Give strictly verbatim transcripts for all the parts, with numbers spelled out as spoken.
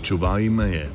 Čuvaj meje.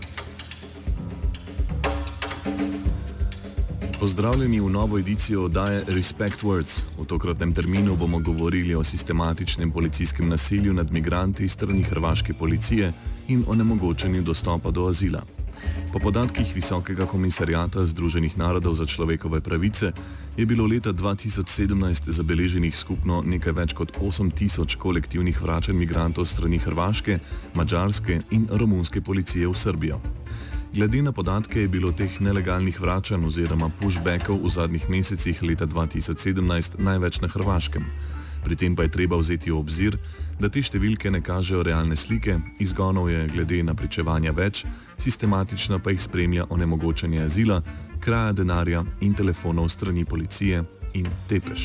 Pozdravljeni v novo edicijo oddaje Respect Words. V tokratnem terminu bomo govorili o sistematičnem policijskem nasilju nad migranti strani hrvaške policije in onemogočenju dostopa do azila. Po podatkih Visokega komisarjata Združenih narodov za človekove pravice je bilo leta dva tisoč sedemnajst zabeleženih skupno nekaj več kot osem tisoč kolektivnih vračanj migrantov strani hrvaške, madžarske in romunske policije v Srbijo. Glede na podatke je bilo teh nelegalnih vračanj oziroma pushbackov v zadnjih mesecih leta dva tisoč sedemnajst največ na Hrvaškem. Pri tem pa je treba vzeti v obzir, da te številke ne kažejo realne slike, izgonov je glede na pričevanja več, sistematično pa jih spremlja onemogočanje azila, kraja denarja in telefonov strani policije in tepež.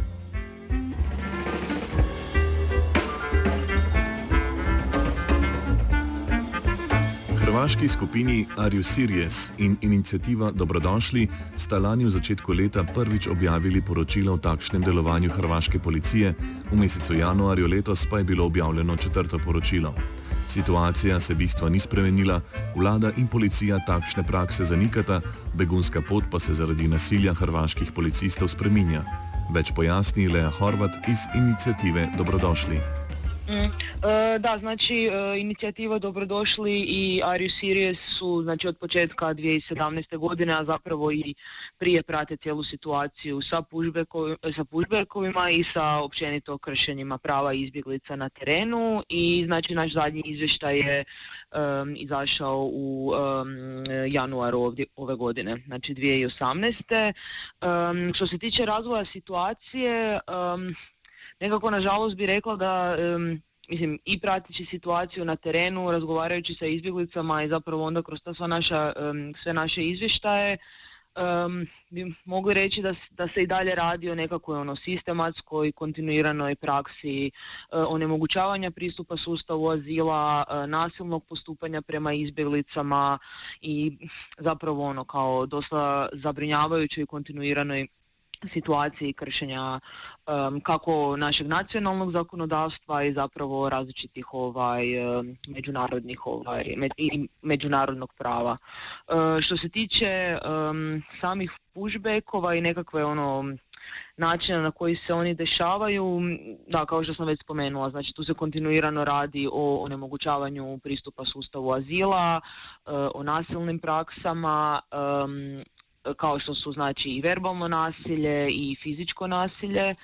Hrvaški skupini Are You Serious in iniciativa Dobrodošli sta lani v začetku leta prvič objavili poročilo o takšnem delovanju hrvaške policije, v mesecu januarju letos pa je bilo objavljeno četrto poročilo. Situacija se bistva ni spremenila, vlada in policija takšne prakse zanikata, begunska pot pa se zaradi nasilja hrvaških policistov spreminja. Več pojasni Lea Horvat iz inicijative Dobrodošli. Mm, e, da, znači e, inicijativa Dobrodošli i Are You Serious su znači, od početka dvije tisuće sedamnaeste. godine, a zapravo i prije prate cijelu situaciju sa pushbackovima, sa pushbackovima i sa općenito kršenjima prava izbjeglica na terenu i znači naš zadnji izvještaj je um, izašao u um, januaru ovdje, ove godine, znači dvije tisuće osamnaeste. Um, što se tiče razvoja situacije, um, nekako, nažalost, bi rekla da, um, mislim, i pratići situaciju na terenu, razgovarajući sa izbjeglicama i zapravo onda kroz ta sva naša, um, sve naše izvještaje, um, bi mogli reći da, da se i dalje radi o nekakvoj ono, sistematskoj, kontinuiranoj praksi uh, onemogućavanja pristupa sustavu azila, uh, nasilnog postupanja prema izbjeglicama i zapravo ono kao dosta zabrinjavajućoj i kontinuiranoj situaciji kršenja um, kako našeg nacionalnog zakonodavstva i zapravo različitih ovaj, um, međunarodnih ovaj, med, i međunarodnog prava. Uh, što se tiče um, samih pushbackova i nekakve ono načina na koji se oni dešavaju, da, kao što sam već spomenula, znači tu se kontinuirano radi o onemogućavanju pristupa sustavu azila, uh, o nasilnim praksama, um, kao što su znači i verbalno nasilje i fizičko nasilje.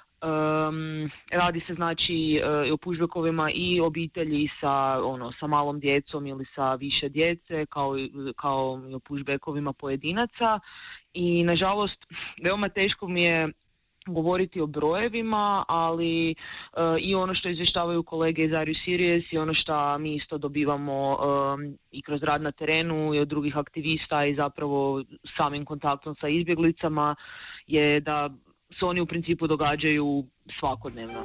Um, radi se znači uh, o pushbackovima i obitelji sa, ono, sa malom djecom ili sa više djece, kao, kao i o pushbackovima pojedinaca i nažalost veoma teško mi je govoriti o brojevima, ali uh, i ono što izvještavaju kolege iz Are You Serious i ono što mi isto dobivamo um, i kroz rad na terenu i od drugih aktivista i zapravo samim kontaktom sa izbjeglicama je da se oni u principu događaju svakodnevno.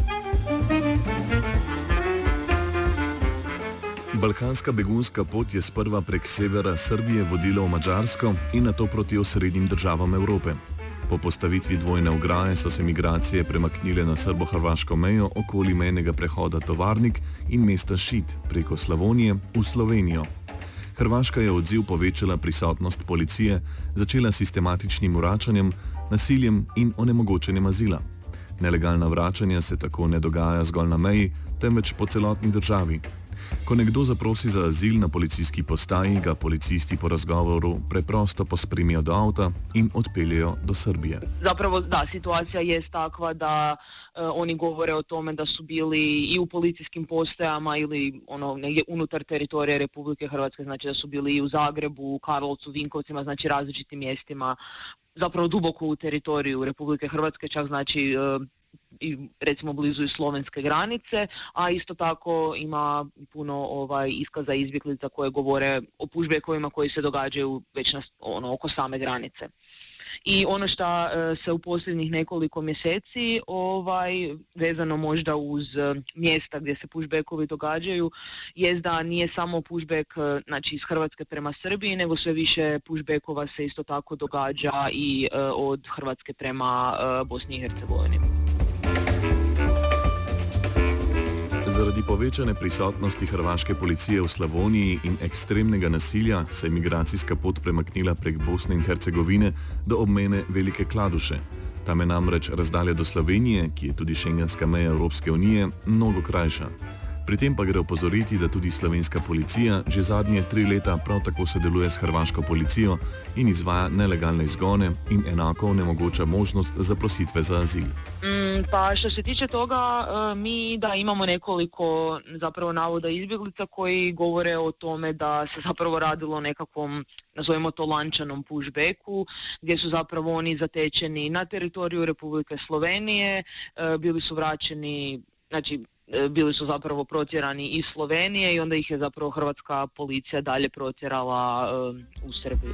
Balkanska begunska pot je sprva prek severa Srbije vodila v Madžarsko in nato proti osrednjim državam Evrope. Po postavitvi dvojne ograje so se migracije premaknile na srbo-hrvaško mejo okoli mejnega prehoda Tovarnik in mesta Šid preko Slavonije v Slovenijo. Hrvaška je odziv povečala prisotnost policije, začela sistematičnim vračanjem, nasiljem in onemogočenjem azila. Nelegalna vračanja se tako ne dogaja zgolj na meji, temveč po celotni državi. Ko nekdo zaprosi za azil na policijski postaji, ga policisti po razgovoru preprosto pospremijo do avta in odpeljejo do Srbije. Zapravo, da, situacija je takva da uh, oni govore o tome da su bili i u policijskim postajama ili ono, negdje unutar teritorija Republike Hrvatske, znači da su bili i u Zagrebu, u Karlovcu, Vinkovcima, znači različitim mjestima, zapravo duboko u teritoriju Republike Hrvatske, čak znači uh, i recimo blizu i slovenske granice, a isto tako ima puno ovaj iskaza izbjeglica koje govore o pushbackovima koji se događaju već na, ono, oko same granice. I ono što e, se u posljednjih nekoliko mjeseci ovaj, vezano možda uz e, mjesta gdje se pushbackovi događaju jest da nije samo pushback e, znači iz Hrvatske prema Srbiji, nego sve više pushbackova se isto tako događa i e, od Hrvatske prema e, Bosni i Hercegovini. Zaradi povečane prisotnosti hrvaške policije v Slavoniji in ekstremnega nasilja se je migracijska pot premaknila prek Bosne in Hercegovine do obmejne Velike Kladuše. Tam je namreč razdalja do Slovenije, ki je tudi šengenska meja Evropske unije, mnogo krajša. Pri tem pa gre opozoriti, da tudi slovenska policija že zadnje tri leta prav tako sodeluje s hrvaško policijo in izvaja nelegalne izgone in enako onemogoča možnost zaprositve za azil. Mm, pa što se tiče toga, mi da imamo nekoliko zapravo navoda izbjeglica koji govore o tome da se zapravo radilo o nekakvom, nazovimo to, lančanom pushbacku, gdje su zapravo oni zatečeni na teritoriju Republike Slovenije, bili su vraćeni, znači bili su zapravo protjerani iz Slovenije i onda ih je zapravo hrvatska policija dalje protjerala um, u Srbiju.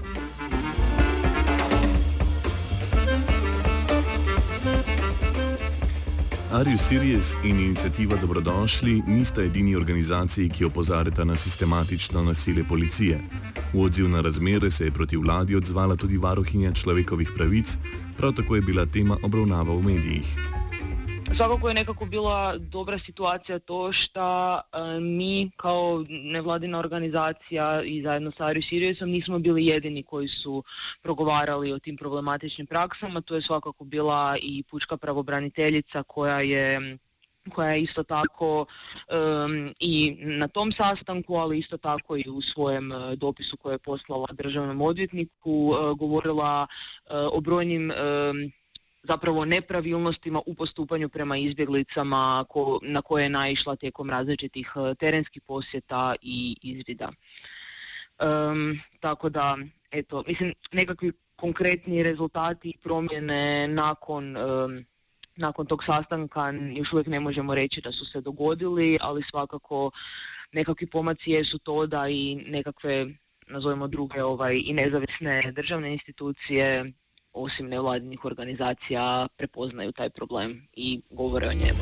Are You Serious in inicijativa Dobrodošli nista edini organizaciji, ki opozarjata na sistematično nasilje policije. V odziv na razmere se je proti vladi odzvala tudi varuhinja človekovih pravic, prav tako je bila tema obravnava v medijih. Svakako je nekako bila dobra situacija to što e, mi kao nevladina organizacija i zajedno sa Are You Seriousom nismo bili jedini koji su progovarali o tim problematičnim praksama. To je svakako bila i pučka pravobraniteljica koja je koja je isto tako um, i na tom sastanku, ali isto tako i u svojem uh, dopisu koje je poslala državnom odvjetniku uh, govorila uh, o brojnim um, zapravo nepravilnostima u postupanju prema izbjeglicama ko, na koje je naišla tijekom različitih terenskih posjeta i izvida. Um, tako da, eto, mislim, nekakvi konkretni rezultati i promjene nakon, um, nakon tog sastanka još uvijek ne možemo reći da su se dogodili, ali svakako nekakvi pomaci jesu to da i nekakve, nazovimo druge, ovaj, i nezavisne državne institucije osim nevladinih organizacija prepoznaju taj problem i govore o njemu.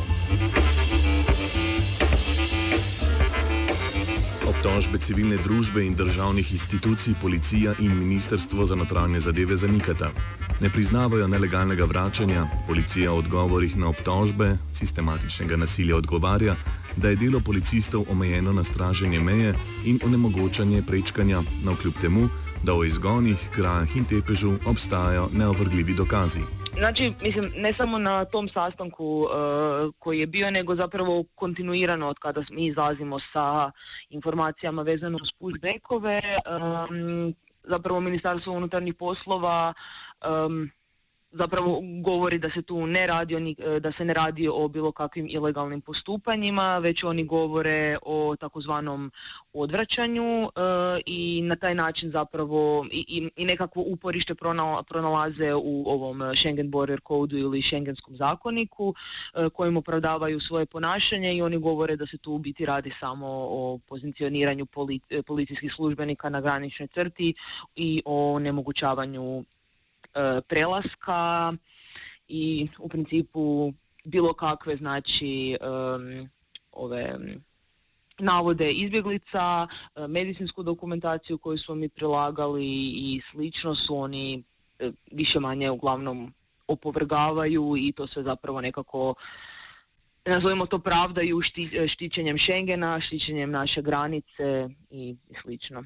Obtožbe civilne družbe in državnih institucij policija in Ministrstvo za notranje zadeve zanikata. Ne priznavajo nelegalnega vračanja, policija v odgovorih na obtožbe sistematičnega nasilja odgovarja, da je delo policistov omejeno na straženje meje in onemogočanje prečkanja, navkljub temu, da o izgonih, krajah in tepežu obstajajo neovrgljivi dokazi. Znači, mislim, ne samo na tom sastanku uh, koji je bio, nego zapravo kontinuirano od kada mi izlazimo sa informacijama vezano uz pushbackove, um, zapravo Ministarstvo unutarnjih poslova um, zapravo govori da se tu ne radi, da se ne radi o bilo kakvim ilegalnim postupanjima, već oni govore o takozvanom odvraćanju e, i na taj način zapravo i, i, i nekakvo uporište pronalaze u ovom Schengen Border Code ili Schengenskom zakoniku e, kojim opravdavaju svoje ponašanje i oni govore da se tu u biti radi samo o pozicioniranju polic- policijskih službenika na graničnoj crti i o nemogućavanju prelaska i u principu bilo kakve, znači um, ove navode izbjeglica, medicinsku dokumentaciju koju smo mi prilagali i slično su oni više manje uglavnom opovrgavaju i to se zapravo nekako, nazovimo to, pravdaju šti, štićenjem Schengena, štićenjem naše granice i slično.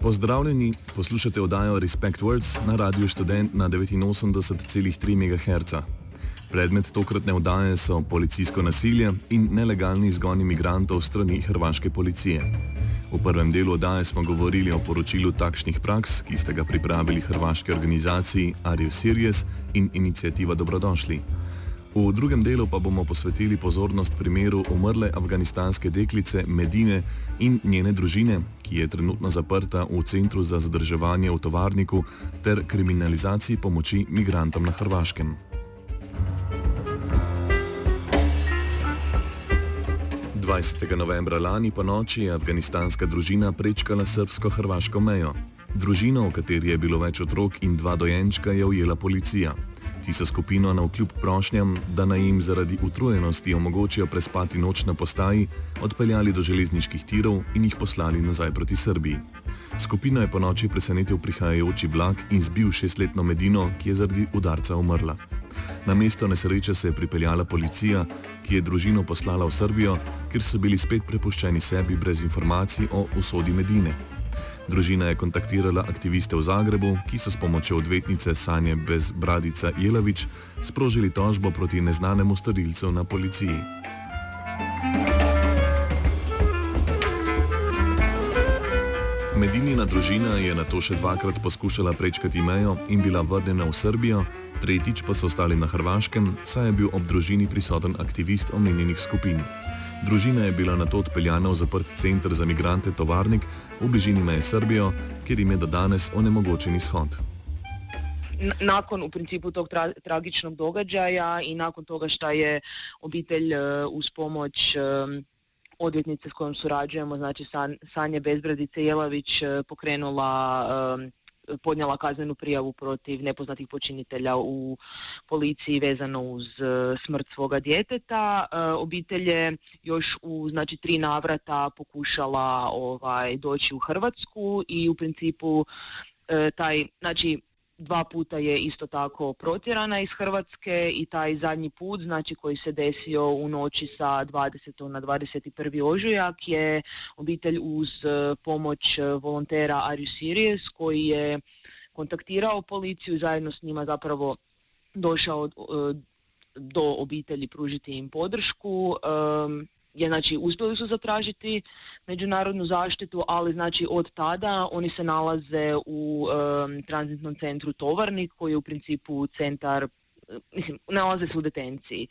Pozdravljeni, poslušate oddajo Respect Words na Radiu Študent na devetinosemdeset celih tri megaherca. Predmet tokratne oddaje so policijsko nasilje in nelegalni izgoni migrantov strani hrvaške policije. V prvem delu oddaje smo govorili o poročilu takšnih praks, ki sta ga pripravili hrvaški organizaciji Are You Serious in inicijativa Dobrodošli. V drugem delu pa bomo posvetili pozornost primeru umrle afganistanske deklice Medine in njene družine, ki je trenutno zaprta v Centru za zadrževanje v Tovarniku, ter kriminalizaciji pomoči migrantom na Hrvaškem. dvajsetega novembra lani po noči je afganistanska družina prečkala srbsko-hrvaško mejo. Družino, v kateri je bilo več otrok in dva dojenčka, je ujela policija. Ti so skupino navkljub prošnjam, da naj jim zaradi utrujenosti omogočijo prespati noč na postaji, odpeljali do železniških tirov in jih poslali nazaj proti Srbiji. Skupino je po noči presenetil prihajajoči vlak in zbil šestletno Medino, ki je zaradi udarca umrla. Na mesto nesreče se je pripeljala policija, ki je družino poslala v Srbijo, kjer so bili spet prepuščeni sebi brez informacij o usodi Medine. Družina je kontaktirala aktiviste v Zagrebu, ki so s pomočjo odvetnice Sanje Bezbradica Jelavić sprožili tožbo proti neznanemu storilcu na policiji. Medinina družina je nato še dvakrat poskušala prečkati mejo in bila vrnjena v Srbijo, tretjič pa so ostali na Hrvaškem, saj je bil ob družini prisoten aktivist omenjenih skupin. Družina je bila nato odpeljana v zaprt center za migrante Tovarnik v bližini meje Srbijo, kjer im je do danes onemogočen izhod. Nakon u principu tog tra tragičnog događaja i nakon toga što je obitelj uh, uz pomoć um, odvjetnice s kojom surađujemo, znači San Sanje Bezbradice Jelavić, uh, pokrenula um, podnijela kaznenu prijavu protiv nepoznatih počinitelja u policiji vezano uz uh, smrt svoga djeteta. Uh, obitelj je još u znači tri navrata pokušala ovaj doći u Hrvatsku i u principu uh, taj znači dva puta je isto tako protjerana iz Hrvatske i taj zadnji put, znači koji se desio u noći sa dvadesetog na dvadeset prvi ožujak, je obitelj uz pomoć volontera Are You Serious koji je kontaktirao policiju, zajedno s njima zapravo došao do obitelji pružiti im podršku. Je, znači, uspjeli su zatražiti međunarodnu zaštitu, ali znači od tada oni se nalaze u um, tranzitnom centru Tovarnik, koji je u principu centar, mislim, nalaze se u detenciji.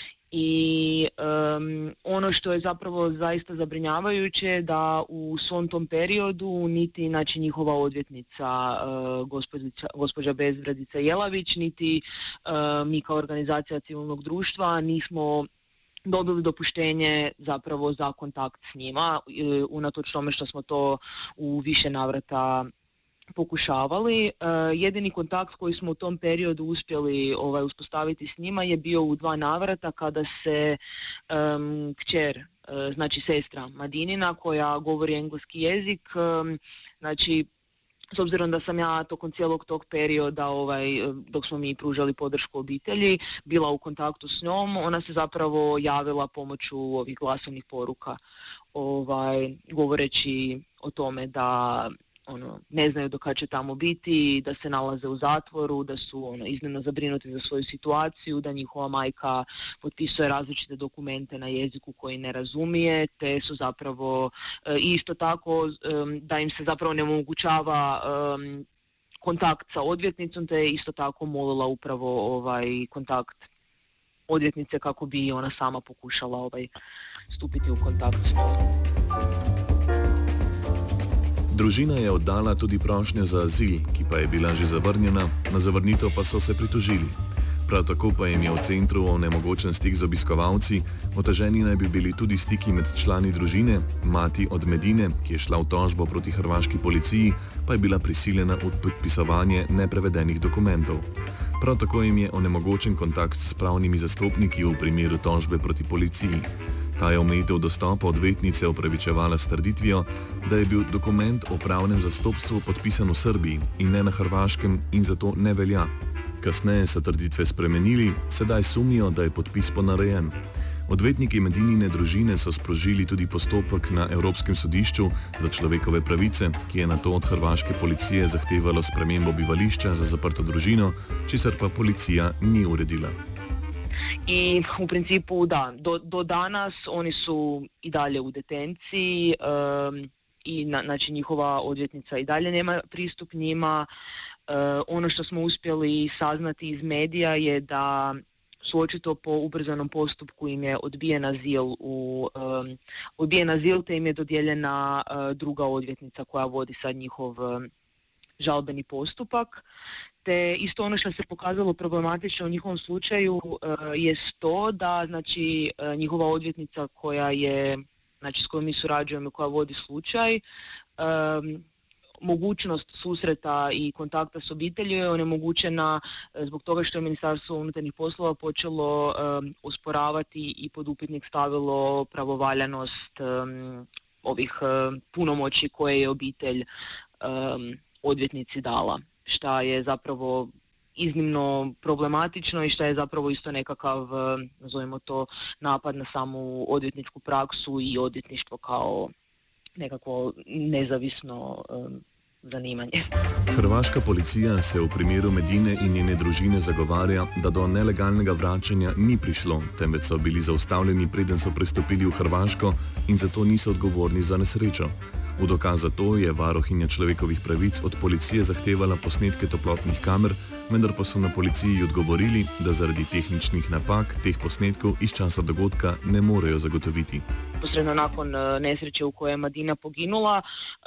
I um, ono što je zapravo zaista zabrinjavajuće da u svom tom periodu niti znači, njihova odvjetnica uh, gospođa, gospođa Bezbradica Jelavić, niti uh, mi kao organizacija civilnog društva nismo dobili dopuštenje zapravo za kontakt s njima, unatoč tome što smo to u više navrata pokušavali. Jedini kontakt koji smo u tom periodu uspjeli ovaj, uspostaviti s njima je bio u dva navrata kada se um, kćer, znači sestra Madinina, koja govori engleski jezik, um, znači s obzirom da sam ja tokom cijelog tog perioda, ovaj, dok smo mi pružali podršku obitelji, bila u kontaktu s njom, ona se zapravo javila pomoću ovih glasovnih poruka, ovaj, govoreći o tome da ono, ne znaju do kada će tamo biti, da se nalaze u zatvoru, da su ono, iznimno zabrinuti za svoju situaciju, da njihova majka potpisuje različite dokumente na jeziku koji ne razumije, te su zapravo e, isto tako e, da im se zapravo ne omogućava e, kontakt sa odvjetnicom, te je isto tako molila upravo ovaj kontakt odvjetnice kako bi ona sama pokušala ovaj, stupiti u kontakt s njom. Družina je oddala tudi prošnjo za azil, ki pa je bila že zavrnjena, na zavrnitev pa so se pritožili. Prav tako pa jim je v centru onemogočen stik z obiskovalci, oteženi naj bi bili tudi stiki med člani družine, mati od Medine, ki je šla v tožbo proti hrvaški policiji, pa je bila prisiljena v podpisovanje neprevedenih dokumentov. Prav tako jim je onemogočen kontakt s pravnimi zastopniki v primeru tožbe proti policiji. Ta je omejitev dostopa odvetnice opravičevala s trditvijo, da je bil dokument o pravnem zastopstvu podpisan v Srbiji in ne na Hrvaškem in zato ne velja. Kasneje so trditve spremenili, sedaj sumijo, da je podpis ponarejen. Odvetniki Medinine družine so sprožili tudi postopek na Evropskem sodišču za človekove pravice, ki je nato od hrvaške policije zahtevalo spremembo bivališča za zaprto družino, česar pa policija ni uredila. I u principu da, do, do danas oni su i dalje u detenciji um, i na, znači njihova odvjetnica i dalje nema pristup njima. Uh, ono što smo uspjeli saznati iz medija je da su očito po ubrzanom postupku im je odbijen azil, u, um, odbijen azil te im je dodijeljena uh, druga odvjetnica koja vodi sad njihov um, žalbeni postupak. Te isto ono što se pokazalo problematično u njihovom slučaju uh, je to da znači, uh, njihova odvjetnica koja je, znači s kojom mi surađujemo, koja vodi slučaj, um, mogućnost susreta i kontakta s obitelji je onemogućena zbog toga što je Ministarstvo unutarnjih poslova počelo um, osporavati i pod upitnik stavilo pravovaljanost um, ovih um, punomoći koje je obitelj um, odvjetnici dala, šta je zapravo iznimno problematično i što je zapravo isto nekakav, nazovimo to, napad na samu odvjetničku praksu i odvjetništvo kao nekakvo nezavisno um, zanimanje. Hrvaška policija se v primeru Medine in njene družine zagovarja, da do nelegalnega vračanja ni prišlo, temveč so bili zaustavljeni, preden so prestopili v Hrvaško in zato niso odgovorni za nesrečo. V dokaz za to je varuhinja človekovih pravic od policije zahtevala posnetke toplotnih kamer, vendar pa so na policiji odgovorili, da zaradi tehničnih napak teh posnetkov iz časa dogodka ne morejo zagotoviti. Posredno nakon nesreće u kojoj je Madina poginula,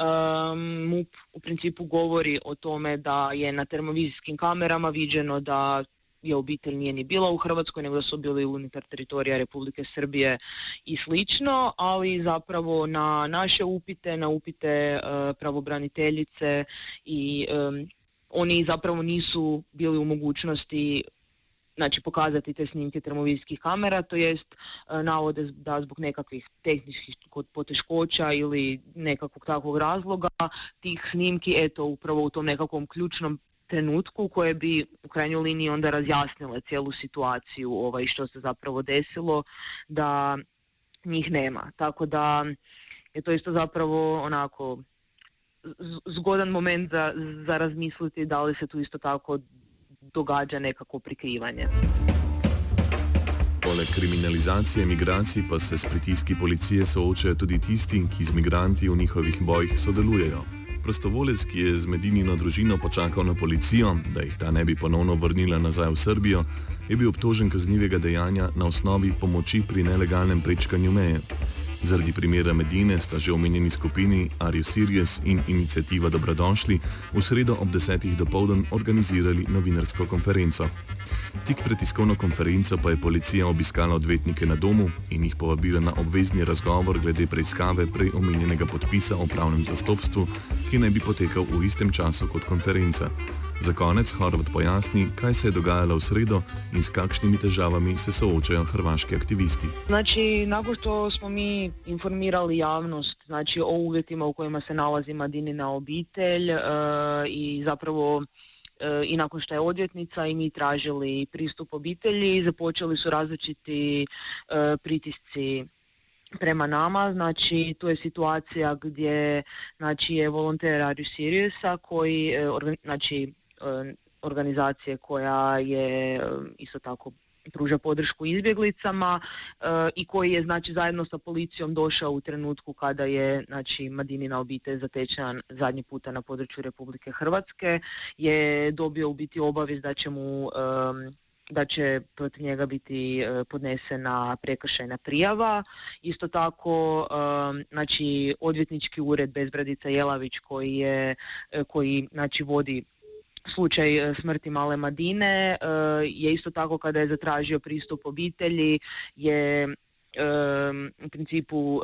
um, MUP u principu govori o tome da je na termovizijskim kamerama viđeno da je obitelj nije ni bila u Hrvatskoj, nego da su bili unutar teritorija Republike Srbije i slično, ali zapravo na naše upite, na upite uh, pravobraniteljice i um, oni zapravo nisu bili u mogućnosti znači pokazati te snimke termovizijskih kamera, to jest navode da zbog nekakvih tehničkih poteškoća ili nekakvog takvog razloga tih snimki, eto upravo u tom nekakvom ključnom trenutku koje bi u krajnjoj liniji onda razjasnile cijelu situaciju ovaj, što se zapravo desilo, da njih nema. Tako da je to isto zapravo onako zgodan moment za, za razmisliti da li se tu isto tako događa nekako prikrivanje. Poleg kriminalizacije migracij pa se s pritiski policije soočajo tudi tisti, ki z migranti v njihovih bojih sodelujejo. Prostovolec, ki je z Medinino družino počakal na policijo, da jih ta ne bi ponovno vrnila nazaj v Srbijo, je bil obtožen kaznivega dejanja na osnovi pomoči pri nelegalnem prečkanju meje. Zaradi primera Medine sta že omenjeni skupini Are You Serious in iniciativa Dobrodošli v sredo ob desetih dopoldan organizirali novinarsko konferenco. Tik pred tiskovno konferenco pa je policija obiskala odvetnike na domu in jih povabila na obvezni razgovor glede preiskave prej omenjenega podpisa o pravnem zastopstvu, ki naj bi potekal v istem času kot konferenca. Za konec Horvat pojasni, kaj se je dogajalo v sredo in s kakšnimi težavami se soočajo hrvaški aktivisti. Znači, nakon što smo mi informirali javnost znači, o uvjetima u kojima se nalazi Madinina obitelj uh, i zapravo uh, i nakon što je odvjetnica i mi tražili pristup obitelji, započeli su različiti uh, pritisci prema nama. Znači, tu je situacija gdje znači, je volonter Are You Seriousa koji, uh, znači, organizacije koja je isto tako pruža podršku izbjeglicama i koji je znači zajedno sa policijom došao u trenutku kada je znači Madinina obitelj zatečena zadnji puta na području Republike Hrvatske, je dobio u biti obavijest da će mu da će protiv njega biti podnesena prekršajna prijava. Isto tako, znači odvjetnički ured Bezbradica Jelavić koji je koji znači vodi slučaj smrti male Madine je isto tako kada je zatražio pristup obitelji je u principu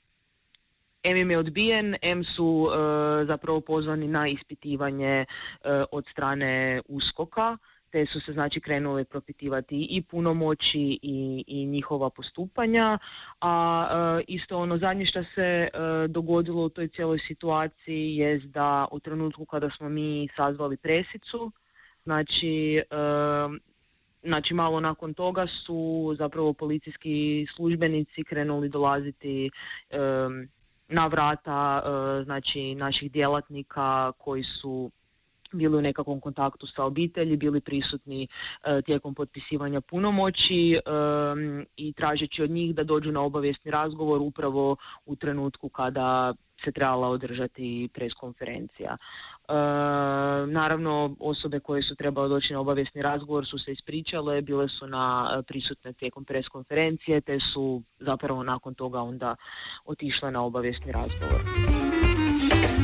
em im je odbijen, em su zapravo pozvani na ispitivanje od strane uskoka, te su se znači krenuli propitivati i punomoći i, i njihova postupanja, a e, isto ono zadnje što se e, dogodilo u toj cijeloj situaciji je da u trenutku kada smo mi sazvali presicu, znači e, znači malo nakon toga su zapravo policijski službenici krenuli dolaziti um, na vrata uh, znači naših djelatnika koji su bili u nekakvom kontaktu sa obitelji, bili prisutni uh, tijekom potpisivanja punomoći um, i tražeći od njih da dođu na obavijesni razgovor upravo u trenutku kada se trebala održati preskonferencija. E, naravno, osobe koje su trebale doći na obavijesni razgovor su se ispričale, bile su na prisutne tijekom preskonferencije, te su zapravo nakon toga onda otišle na obavijesni razgovor.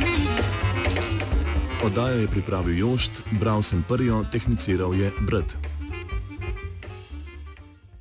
Oddajo je pripravil Jošt, bral sem Prjo, tehniciral je Brat.